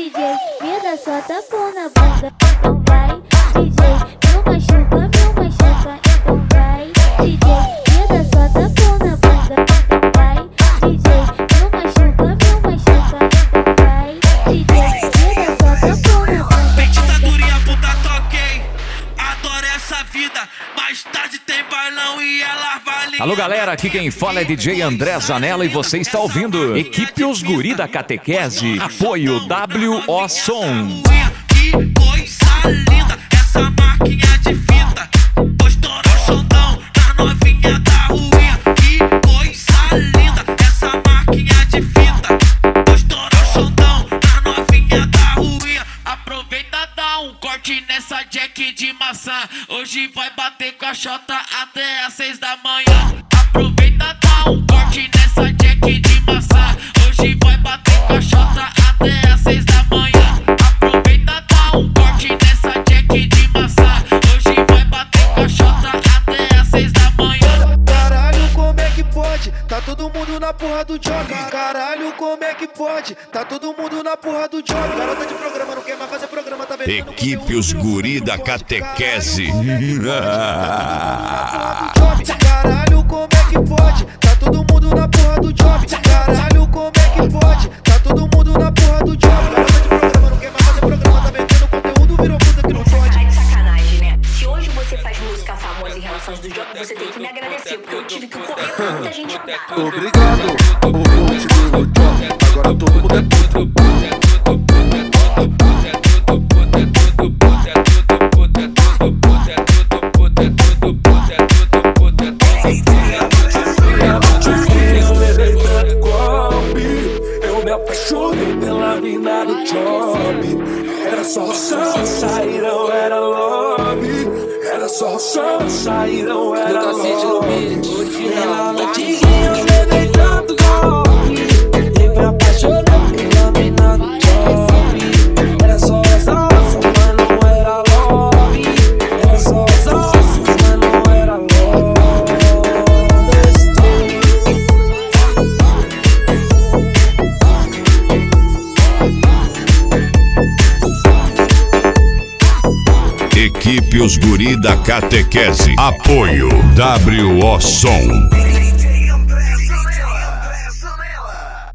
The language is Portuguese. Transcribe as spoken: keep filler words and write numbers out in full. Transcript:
D J, me dá só tapão na bunda, então vai. D J, meu machuca, meu machuca, então vai. D J, me dá só tapão na bunda, então vai. D J, meu machuca, meu machuca, então vai. D J, me dá só tapão na bunda. Tem ditadurinha, puta, toquei. Adoro essa vida, mais tarde tem bailão e ela vai ligar. Alô galera, aqui quem fala é D J André Zanella e você está ouvindo Equipe Os Guri da Catequese, apoio W O Som. Que coisa linda, essa marquinha de fita. Vou estourar o xandão na novinha da ruinha. Que coisa linda, essa marquinha de fita. Vou estourar o xandão na novinha da ruinha. Aproveita, dá um corte nessa jack de maçã. Hoje vai bater com a chota até às seis da manhã. Aproveita, dá um corte nessa jack de maçã. Hoje vai bater com a chota até às seis da manhã. Aproveita, dá um corte nessa jack de maçã. Hoje vai bater com a chota até às seis da manhã. Caralho, como é que pode? Tá todo mundo na porra do job. Caralho, como é que pode? Tá todo mundo na porra do job. Garota de programa não quer mais fazer programa, tá vendo? Equipe Os Guri da Catequese. Caralho, como é que pode? Tá todo mundo na porra do job. Caralho, como é que pode? Tá todo mundo na porra do job. Garota de programa não quer mais fazer programa, tá vendendo conteúdo, virou puta que não pode. Tá de sacanagem, né? Se hoje você faz música famosa em relações do job, você tem que me agradecer, porque eu tive que correr pra muita gente andar. Obrigado, o último no job. Agora todo mundo é puto. Era só som, sair não era love. Era só som, sair não era love. Pela noitezinha eu levei tanto golpe e me apaixonei pela mina do job. Era só os ossos, mas não era love. Era só os ossos, mas não era love. Equipe Os Guri da Catequese, apoio W O Som.